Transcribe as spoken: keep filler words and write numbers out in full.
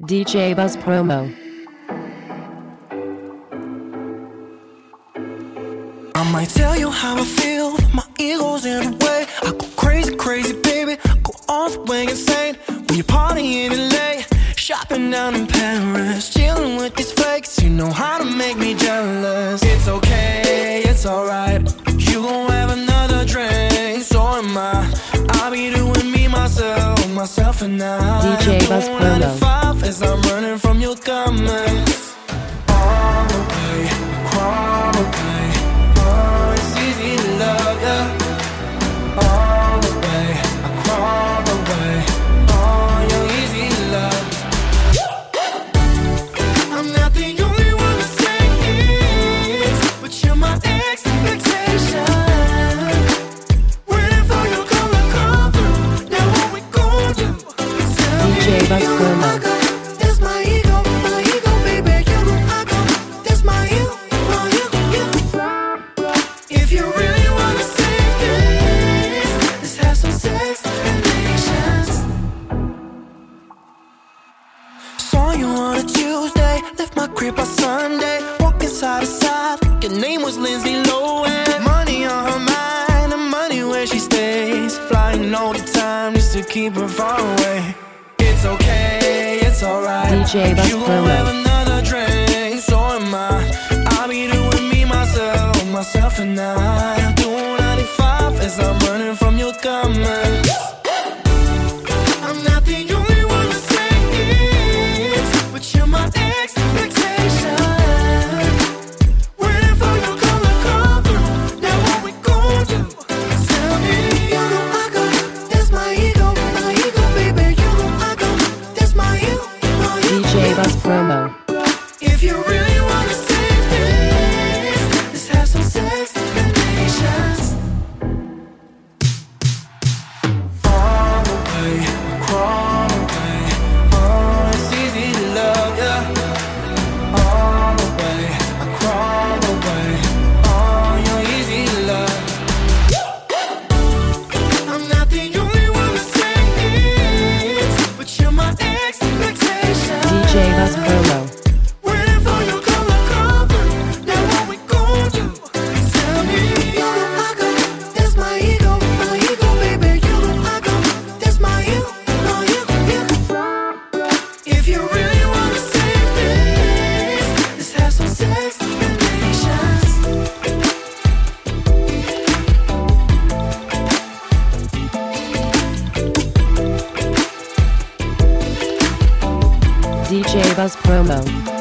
D J Buzz Promo. I might tell you how I feel, my ego's in the way. I go crazy, crazy, baby, go all the way insane. When you're partying in L A, shopping down in Paris, chilling with these fakes, you know how to make me jealous. It's okay, it's alright, you gon' have another drink, so am I. I'll be doing me, myself, myself and I. D J Buzz Promo. As I'm running from your comments, all the way, crawl away. Oh, it's easy to love ya. All the way, I crawl away. Oh, you're easy to love. I'm not the only one to say it, but you're my expectation. Waiting for your call to come through. Now what we gon' do? Tell D J Buzz Promo. That's my ego, my ego, baby. You know I go. That's my you, my you, you. If you really wanna save this, let's have some sex relations. Saw you on a Tuesday, left my crib on Sunday. Walking side to side, your name was Lindsay Lohan. Money on her mind, and money where she stays. Flying all the time just to keep her far away. It's okay, it's alright. D J Buzz You gon' have Promo. another drink, so am I. I'll be doing me, myself, myself and I. I'm doing ninety-five as I'm running from your comments. I'm not the only one to say it, but you're my expectation. Waiting for your call to come through. Now what we gon' do? Tell me. You know I go. That's my ego, my ego, baby. You know I go. That's my you, my you. D J Buzz Promo. If you really wanna save this, let's have some sex relations. All the way, crawl away. Oh, it's easy to love ya. All the way, I crawl away. Oh, you're easy to love. I'm not the only one to say it, but you're my expectation. D J Buzz Promo. Waiting for your call to come through. Now what we gon' do? Tell me. You know I go. That's my ego, my ego, baby. You know I go. That's my you, my you, you. If you really wanna save this, let's have some sex relations. D J Buzz Promo.